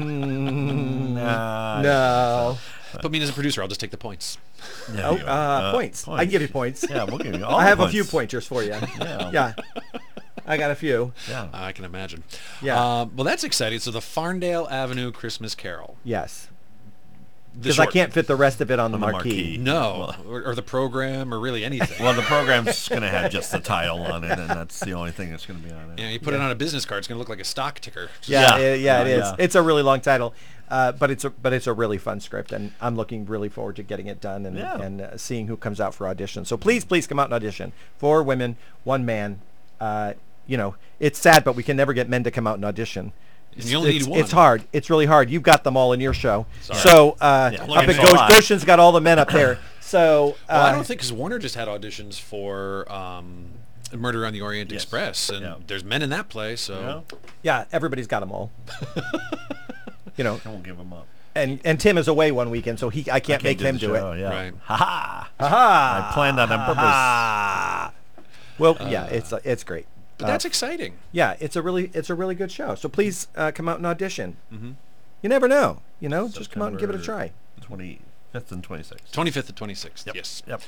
No. Put me in as a producer. I'll just take the points. Points. I can give you points. Yeah, we'll give you all I have points. a few pointers for you. Yeah. I got a few. Yeah. I can imagine. Yeah. Well, that's exciting. So the Farndale Avenue Christmas Carol. Yes. Because I can't fit the rest of it on the marquee. No, or the program, or really anything. Well, the program's going to have just the title on it, and that's the only thing that's going to be on it. Yeah, you put it on a business card, it's going to look like a stock ticker. Yeah, it is. Yeah. It's a really long title, but it's a really fun script, and I'm looking really forward to getting it done and seeing who comes out for audition. So please come out and audition. 4 women, 1 man. It's sad, but we can never get men to come out and audition. And you only need 1. It's hard. It's really hard. You've got them all in your show. Sorry. So up at Goshen's got all the men up there. So I don't think because Warner just had auditions for Murder on the Orient Express, and there's men in that play. So yeah, everybody's got them all. I won't give them up. And Tim is away one weekend, so I can't make him do it. Yeah. Right. Ha ha. Ha. I planned that on purpose. Well, it's great. But that's exciting. Yeah, it's a really good show. So please come out and audition. Mm-hmm. You never know. Just come out and give it a try. 25th and 26th. 25th and 26th. Yep. Yes. Yep.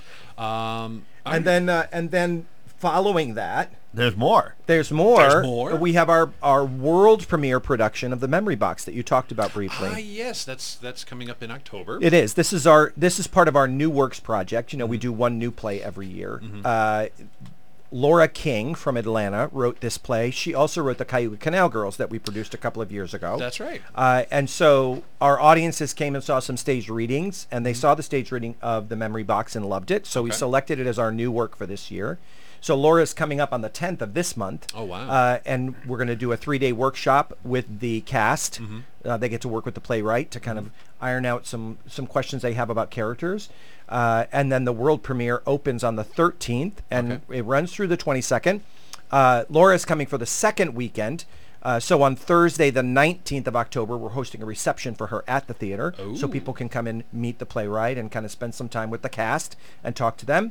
And then following that, there's more. There's more. We have our world premiere production of The Memory Box that you talked about briefly. Yes, that's coming up in October. It is. This is part of our New Works project. We do one new play every year. Mm-hmm. Laura King from Atlanta wrote this play. She also wrote the Cayuga Canal Girls that we produced a couple of years ago. That's right. And so our audiences came and saw some stage readings, and they saw the stage reading of The Memory Box and loved it. So we selected it as our new work for this year. So Laura's coming up on the 10th of this month. Oh, wow. And we're going to do a 3-day workshop with the cast. Mm-hmm. They get to work with the playwright to kind of iron out some questions they have about characters. And then the world premiere opens on the 13th, and it runs through the 22nd. Laura's coming for the second weekend. So on Thursday, the 19th of October, we're hosting a reception for her at the theater. So people can come and meet the playwright and kind of spend some time with the cast and talk to them.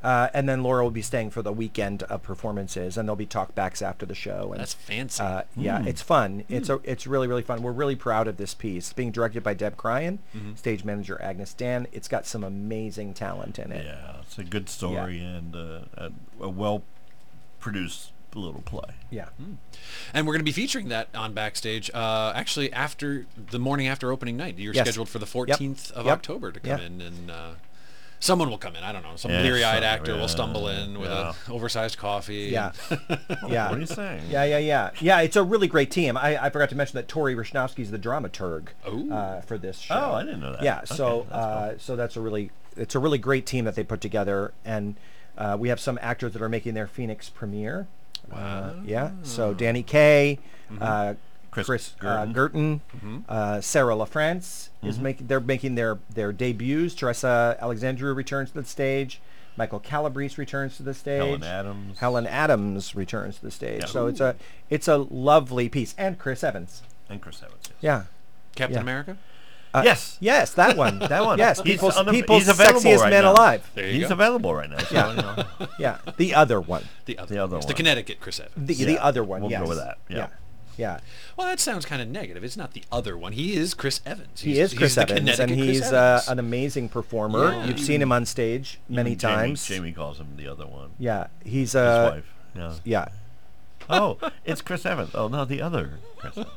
And then Laura will be staying for the weekend of performances, and there'll be talkbacks after the show. And, That's fancy. Yeah, it's fun. It's really, really fun. We're really proud of this piece. It's being directed by Deb Cryan, stage manager Agnes Dan. It's got some amazing talent in it. Yeah, it's a good story and a well-produced little play. Yeah. And we're going to be featuring that on Backstage actually after the morning after opening night. You're Yes. scheduled for the 14th of Yep. October to come Yep. in, and someone will come in. I don't know. Some Yeah, bleary-eyed some- actor will stumble in with yeah. an oversized coffee. Yeah. Yeah. What are you saying? Yeah, it's a really great team. I forgot to mention that Tori Rishnovsky's the dramaturg for this show. Oh, I didn't know that. Yeah, Okay, so that's so it's a really great team that they put together, and we have some actors that are making their Phoenix premiere. Yeah, so Danny Kaye, Chris Gerton, Sarah LaFrance is making their debuts. Teresa Alexandru returns to the stage. Michael Calabrese returns to the stage. Helen Adams returns to the stage. Yeah. So it's a lovely piece, and Chris Evans. Yes. Yeah. Captain Yeah. America? Yes. Yes, that one. That one. Yes, He's people's he's available sexiest right man now. alive. There you He's go. available right now. So, Yeah. Yeah, the other one. The other other It's one. the Connecticut Chris Evans. The other one, We'll yes. go with that. Yeah. Yeah. Well, that sounds kind of negative. It's not the other one. He is Chris Evans. He is Chris the Evans, and Connecticut Chris he's Evans. an amazing performer. Yeah. You've seen him on stage many times. Jamie calls him the other one. Yeah, he's His wife. Yeah. Yeah. Oh, it's Chris Evans. Oh, no, the other Chris Evans.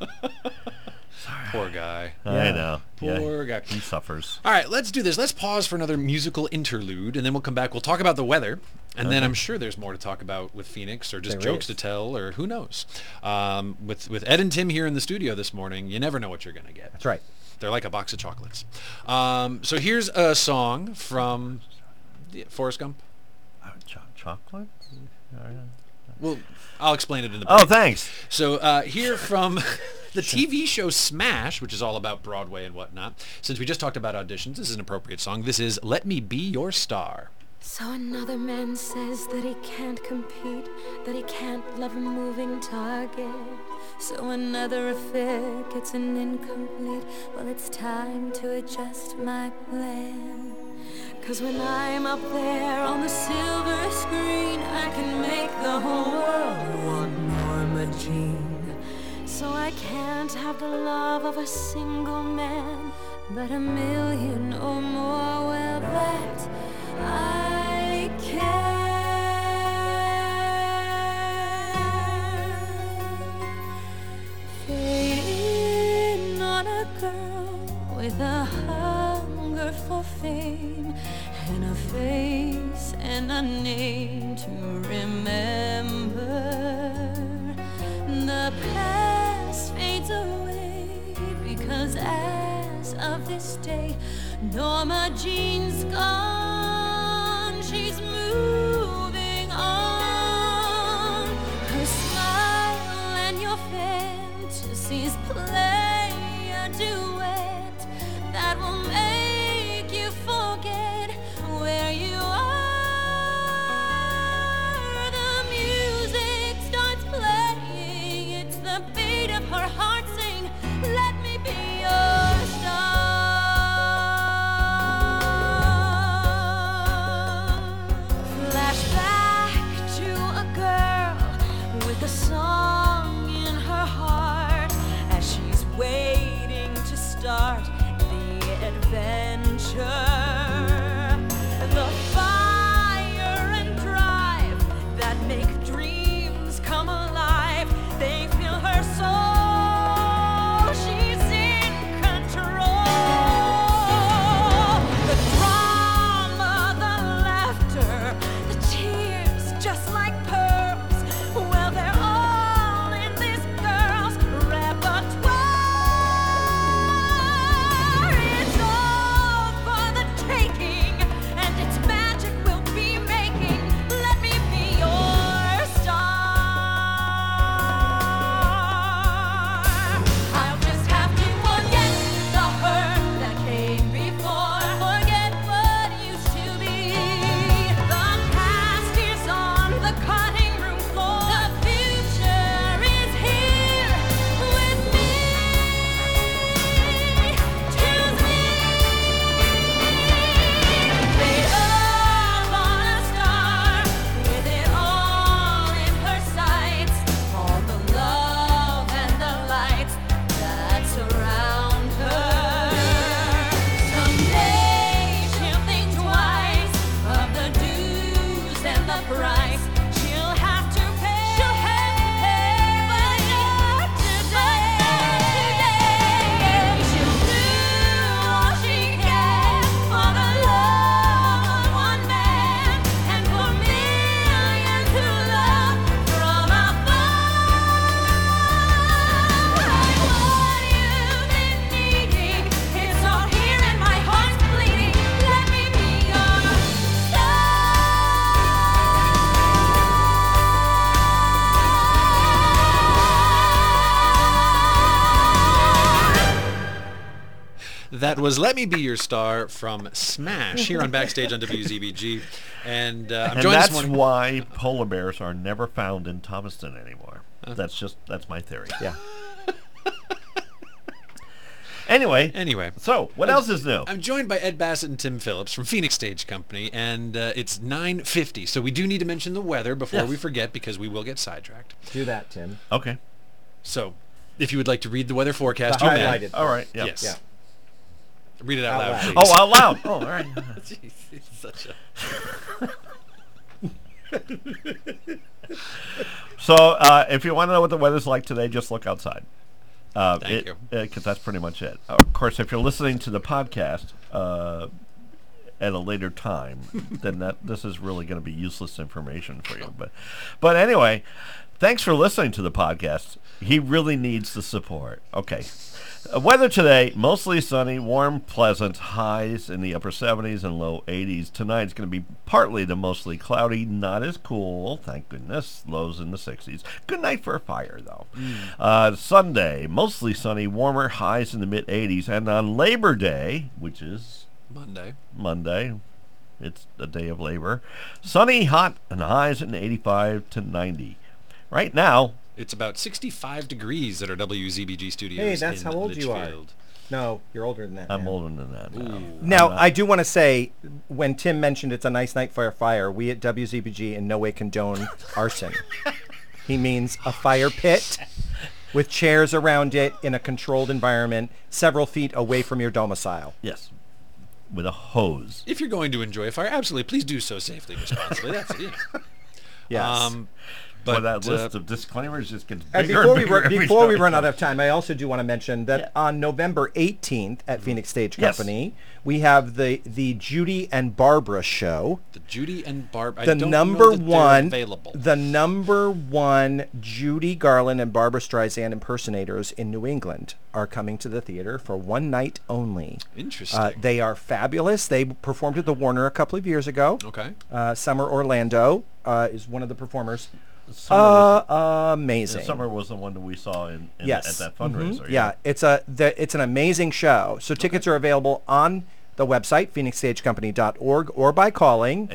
Poor guy. I know. Poor guy. He suffers. All right, let's do this. Let's pause for another musical interlude, and then we'll come back. We'll talk about the weather, and then I'm sure there's more to talk about with Phoenix, or just There jokes is. to tell, or who knows. With Ed and Tim here in the studio this morning, you never know what you're going to get. That's right. They're like a box of chocolates. So here's a song from Forrest Gump. Chocolate? Well, I'll explain it in the Oh, break. thanks. So here from the TV show Smash, which is all about Broadway and whatnot. Since we just talked about auditions, this is an appropriate song. This is Let Me Be Your Star. So another man says that he can't compete, that he can't love a moving target. So another affair gets an incomplete. Well, it's time to adjust my plan. 'Cause when I'm up there on the silver screen, I can make the whole world want Norma Jean. So I can't have the love of a single man, but a million or more. Well, that I can. Fading on a girl with a hunger for fame, and a face and a name to remember. The past fades away, because as of this day, Norma Jean's gone. She's moving on. Her smile and your fantasies play a duet that will make you forget where you are. The music starts playing. It's the beat of her heart saying, let me be your star. Flashback to a girl with a song in her heart as she's waiting to That was Let Me Be Your Star from Smash here on Backstage on WZBG. And I'm And joined that's this morning. why polar bears are never found in Thomaston anymore. That's my theory. Yeah. Anyway, so what else is new? I'm joined by Ed Bassett and Tim Phillips from Phoenix Stage Company, and it's 9:50. So we do need to mention the weather before we forget, because we will get sidetracked. Do that, Tim. Okay. So, if you would like to read the weather forecast, The you may. highlighted All right. Yep. Yes. Yeah. Read it out Out loud, loud. please. Oh, out loud. Oh, all right. Jeez, it's such a... So, if you want to know what the weather's like today, just look outside. Thank you. Because that's pretty much it. Of course, if you're listening to the podcast at a later time, then this is really going to be useless information for you. But anyway, thanks for listening to the podcast. He really needs the support. Okay. Weather today, mostly sunny, warm, pleasant, highs in the upper 70s and low 80s. Tonight's going to be partly to mostly cloudy, not as cool, thank goodness, lows in the 60s. Good night for a fire, though. Sunday, mostly sunny, warmer, highs in the mid-80s. And on Labor Day, which is Monday, it's the day of labor, sunny, hot, and highs in 85 to 90. Right now, It's about 65 degrees at our WZBG studios. Hey, that's in how old you are. Litchfield. No, you're older than that. I'm now. older than that now. Now, I do want to say, when Tim mentioned it's a nice night for a fire, we at WZBG in no way condone arson. He means a fire pit with chairs around it in a controlled environment several feet away from your domicile. Yes. With a hose. If you're going to enjoy a fire, absolutely, please do so safely and responsibly. That's it. Yes. But that list of disclaimers just gets And bigger before we time. run out of time, I also do want to mention that on November 18th at Phoenix Stage Yes. Company, we have the Judy and Barbara show. The Judy and Barbara. The I don't number know that they're one, available. the number one Judy Garland and Barbara Streisand impersonators in New England are coming to the theater for one night only. Interesting. They are fabulous. They performed at the Warner a couple of years ago. Okay. Summer Orlando is one of the performers. Amazing. Summer was the one that we saw at that fundraiser. Yeah, it's an amazing show. So tickets are available on the website, phoenixstagecompany.org, or by calling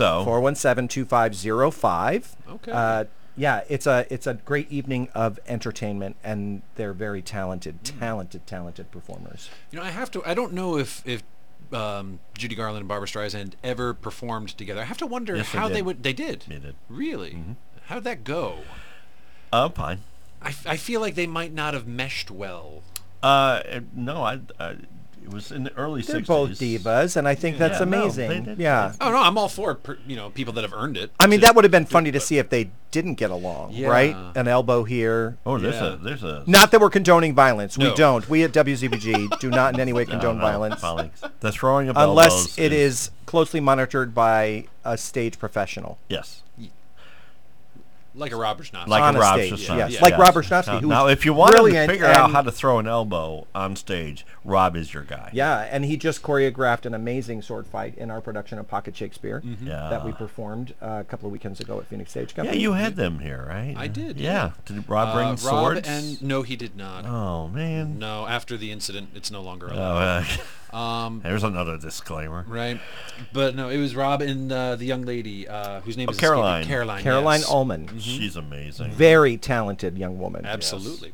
417-2505. Okay. Yeah, it's a great evening of entertainment, and they're very talented performers. You know, I don't know if Judy Garland and Barbara Streisand ever performed together. I have to wonder Yes, how they they did. would. They did. They did. Really? How did that go? Fine. I feel like they might not have meshed well. No, it was in the early 60s. They're both divas, and I think that's Yeah, no, amazing. they did. Yeah. Oh no, I'm all for people that have earned it. I mean, to that would have been do funny it, to but- see if they didn't get along, Yeah. right? An elbow here. Oh, Yeah. there's a Not that we're condoning violence. We No. don't. We at WZBG do not in any way condone violence. The throwing of Unless elbows it is closely monitored by a stage professional. Yes. Like a Rob Schnapps. Like On a a Rob stage, Schnapps. yes. Like Robert Schnapsky, who Now, was if you want to brilliant figure out and- how to throw an elbow on stage, Rob is your guy. Yeah, and he just choreographed an amazing sword fight in our production of Pocket Shakespeare Yeah. that we performed a couple of weekends ago at Phoenix Stage Yeah, Company. you had them here, right? I did. Yeah. Did Rob bring swords? Rob and no, he did not. Oh, man. No, after the incident, it's no longer Oh, allowed. uh, there's another disclaimer. Right, but no, it was Rob and the young lady whose name is Caroline. escaping. Caroline. Caroline yes. Ullman. She's amazing. Very talented young woman. Absolutely.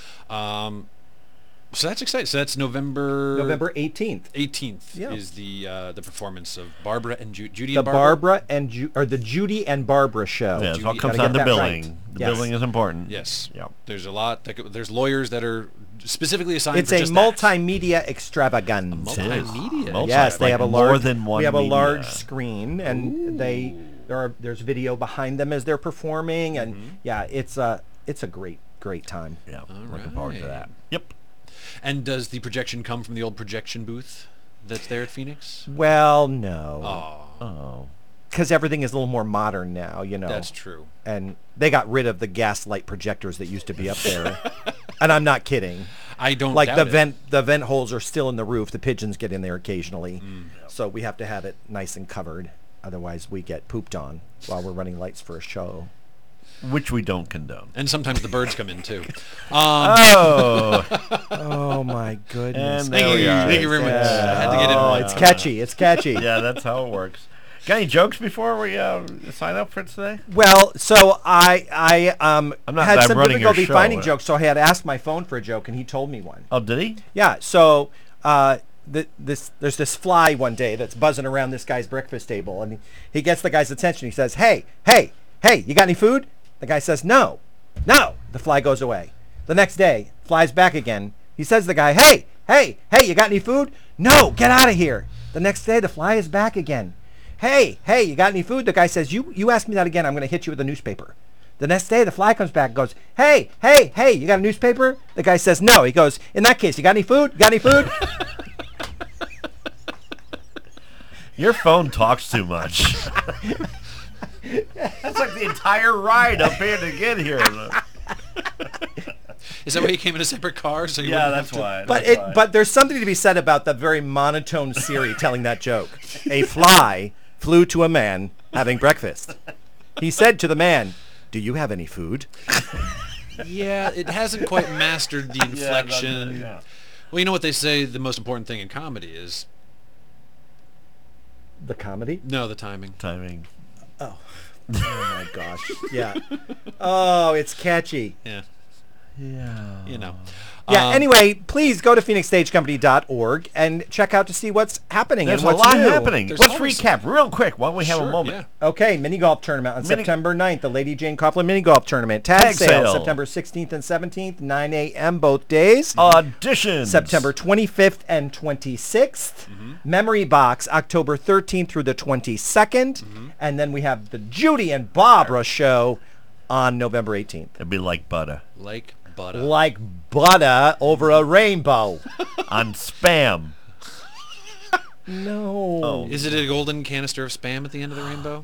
So that's exciting. So that's November 18th. 18th Yeah. is the performance of Barbara and Judy The and Barbara. Barbara and the Judy and Barbara show. Yeah, it all Judy- comes Gotta down get to that billing. right. The Yes. billing is important. Yes. Yep. There's a lot. There's lawyers that are specifically assigned. It's for a just that. multimedia extravaganza. Multimedia. Yes, they like have a more large. than one we have a media. large screen, and there's video behind them as they're performing, and yeah, it's a great time. Yeah. Looking forward to right. that. Yep. And does the projection come from the old projection booth that's there at Phoenix? Well, no, Oh. because everything is a little more modern now. That's true. And they got rid of the gaslight projectors that used to be up there, and I'm not kidding. I don't Like doubt the vent holes are still in the roof. The pigeons get in there occasionally, so we have to have it nice and covered. Otherwise, we get pooped on while we're running lights for a show. Which we don't condone. And sometimes the birds come in, too. Oh, my goodness. And there we are. Thank you very much. I had to get it right. It's catchy. It's catchy. Yeah, that's how it works. Got any jokes before we sign up for today? Well, so I had some running your difficulty show, finding jokes, so I had asked my phone for a joke, and he told me one. Oh, did he? Yeah, so there's this fly one day that's buzzing around this guy's breakfast table, and he gets the guy's attention. He says, hey, you got any food? The guy says, no. The fly goes away. The next day, fly's back again. He says to the guy, hey, you got any food? No, get out of here. The next day, the fly is back again. Hey, you got any food? The guy says, you ask me that again, I'm going to hit you with a newspaper. The next day, the fly comes back and goes, hey, you got a newspaper? The guy says, no. He goes, in that case, you got any food? Your phone talks too much. That's like the entire ride up here to get here. Is that why you came in a separate car? So you Yeah, wouldn't that's have to- why. But there's something to be said about the very monotone Siri telling that joke. A fly flew to a man having breakfast. He said to the man, do you have any food? Yeah, it hasn't quite mastered the inflection. Yeah. Well, you know what they say the most important thing in comedy is? The comedy? No, the timing. Timing. Oh my gosh. Yeah. Oh, it's catchy. Yeah. Yeah. You know. Yeah, anyway, please go to phoenixstagecompany.org and check out to see what's happening There's and what's a lot new. happening. There's Let's always- recap real quick while we have Sure, a moment. yeah. Okay, mini golf tournament on Mini- September 9th, the Lady Jane Coughlin mini golf tournament. Tag Tag sale, sale. September 16th and 17th, 9 a.m. both days. Auditions. September 25th and 26th. Memory Box, October 13th through the 22nd. And then we have the Judy and Barbara show on November 18th. It'd be like butter. Like butter. Like butter over a rainbow. On Spam. No. Oh. Is it a golden canister of Spam at the end of the rainbow?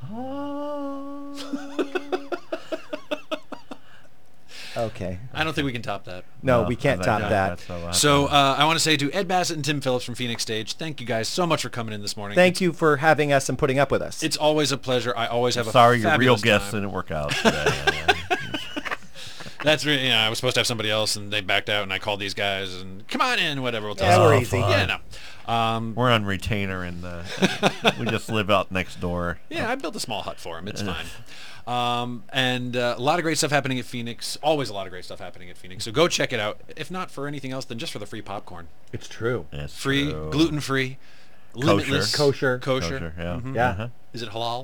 Okay. I don't think we can top that. No, we can't top that. So I want to say to Ed Bassett and Tim Phillips from Phoenix Stage, thank you guys so much for coming in this morning. Thank you for having us and putting up with us. It's always a pleasure. I always have Sorry, a your real fabulous guests time. didn't work out today. That's really, I was supposed to have somebody else, and they backed out, and I called these guys, and come on in, whatever. We'll tell Yeah, you. we're easy. Yeah, no. We're on retainer, and we just live out next door. Yeah, I built a small hut for him. It's fine. And a lot of great stuff happening at Phoenix. Always a lot of great stuff happening at Phoenix. So go check it out. If not for anything else, then just for the free popcorn. It's true. It's Free, true. gluten-free, limitless. Kosher. Kosher, yeah. Mhm. Yeah. Uh-huh. Is it halal?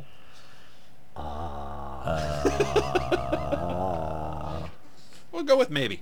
We'll go with maybe.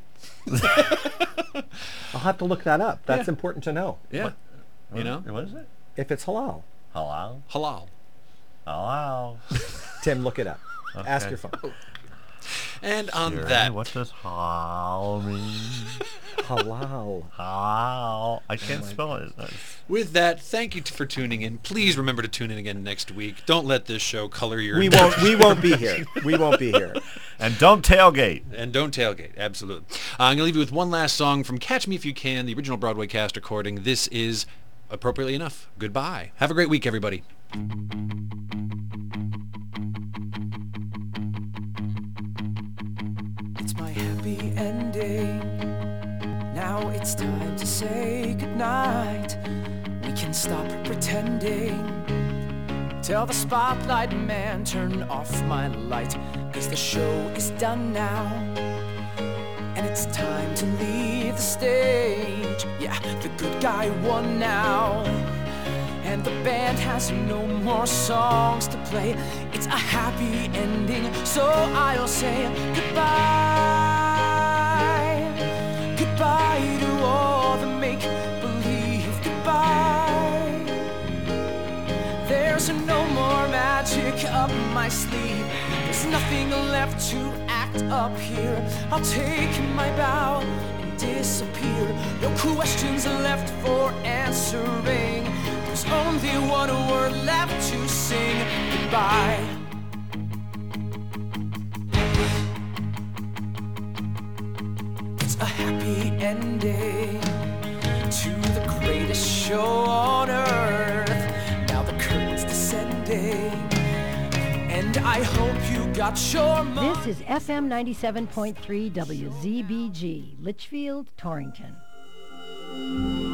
I'll have to look that up. That's important to know. Yeah. You know? What is it? If it's halal. Halal. Halal. Halal. Tim, look it up. Ask Okay. your phone. And on Siri, that, what does halal mean? Halal. Halal. I can't spell it. with that, thank you for tuning in. Please remember to tune in again next week. Don't let this show color your. We won't be here. We won't be here. And don't tailgate. And don't tailgate. Absolutely. I'm going to leave you with one last song from Catch Me If You Can, the original Broadway cast recording. This is, appropriately enough, Goodbye. Have a great week, everybody. It's my happy ending. Now it's time to say goodnight. We can stop pretending. Tell the spotlight man, turn off my light, 'cause the show is done now. And it's time to leave the stage. Yeah, the good guy won now. And the band has no more songs to play. It's a happy ending, so I'll say goodbye. Goodbye to all the make-believe. Goodbye. There's no more magic up my sleeve. There's nothing left to act up here. I'll take my bow and disappear. No questions left for answering. There's only one word left to sing. Goodbye. It's a happy ending to the greatest show on earth. Now the curtain's descending, and I hope you got got your money. This is FM 97.3 WZBG, Litchfield, Torrington.